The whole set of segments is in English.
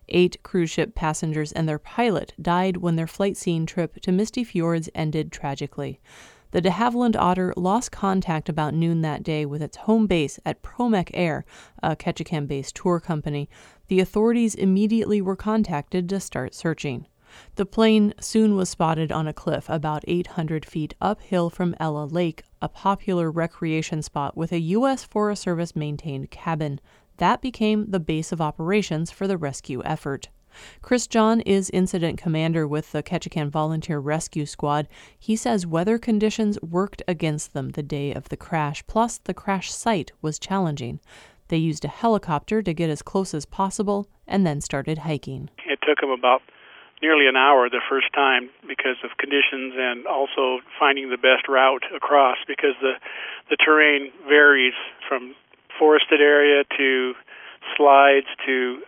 8 cruise ship passengers and their pilot died when their flight scene trip to Misty Fjords ended tragically. The de Havilland Otter lost contact about noon that day with its home base at Promec Air, a Ketchikan-based tour company. The authorities immediately were contacted to start searching. The plane soon was spotted on a cliff about 800 feet uphill from Ella Lake, a popular recreation spot with a U.S. Forest Service-maintained cabin. That became the base of operations for the rescue effort. Chris John is incident commander with the Ketchikan Volunteer Rescue Squad. He says weather conditions worked against them the day of the crash, plus the crash site was challenging. They used a helicopter to get as close as possible and then started hiking. It took them about nearly an hour the first time because of conditions and also finding the best route across, because the terrain varies from forested area to slides to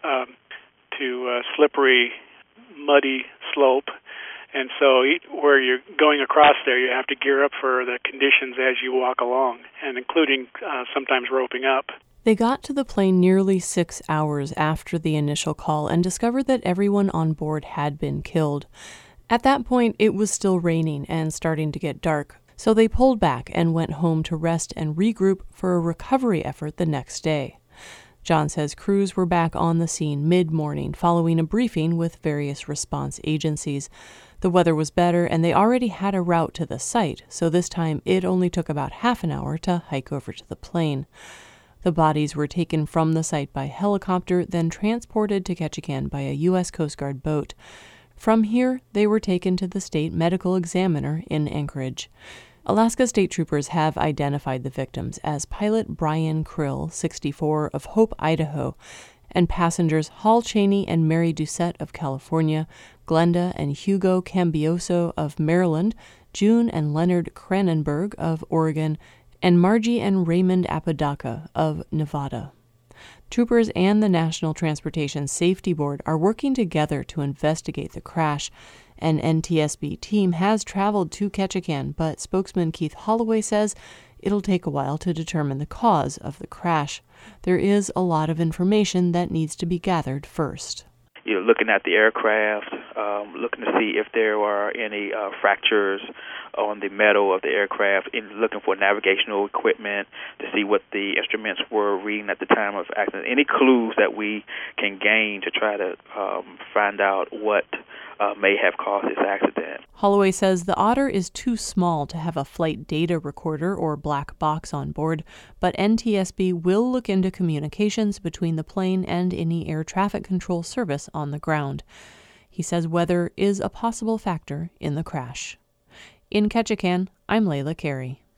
slippery, muddy slope. And so where you're going across there, you have to gear up for the conditions as you walk along, and including sometimes roping up. They got to the plane nearly 6 hours after the initial call and discovered that everyone on board had been killed. At that point, it was still raining and starting to get dark, so they pulled back and went home to rest and regroup for a recovery effort the next day. John says crews were back on the scene mid-morning following a briefing with various response agencies. The weather was better and they already had a route to the site, so this time it only took about half an hour to hike over to the plane. The bodies were taken from the site by helicopter, then transported to Ketchikan by a U.S. Coast Guard boat. From here, they were taken to the state medical examiner in Anchorage. Alaska State Troopers have identified the victims as pilot Brian Krill, 64, of Hope, Idaho, and passengers Hall Cheney and Mary Doucette of California, Glenda and Hugo Cambioso of Maryland, June and Leonard Cranenberg of Oregon, and Margie and Raymond Apodaca of Nevada. Troopers and the National Transportation Safety Board are working together to investigate the crash. An NTSB team has traveled to Ketchikan, but spokesman Keith Holloway says it'll take a while to determine the cause of the crash. There is a lot of information that needs to be gathered first. You're looking at the aircraft, looking to see if there are any fractures on the metal of the aircraft, and looking for navigational equipment to see what the instruments were reading at the time of accident. Any clues that we can gain to try to find out what may have caused this accident. Holloway says the Otter is too small to have a flight data recorder or black box on board, but NTSB will look into communications between the plane and any air traffic control service on the ground. He says weather is a possible factor in the crash. In Ketchikan, I'm Layla Carey.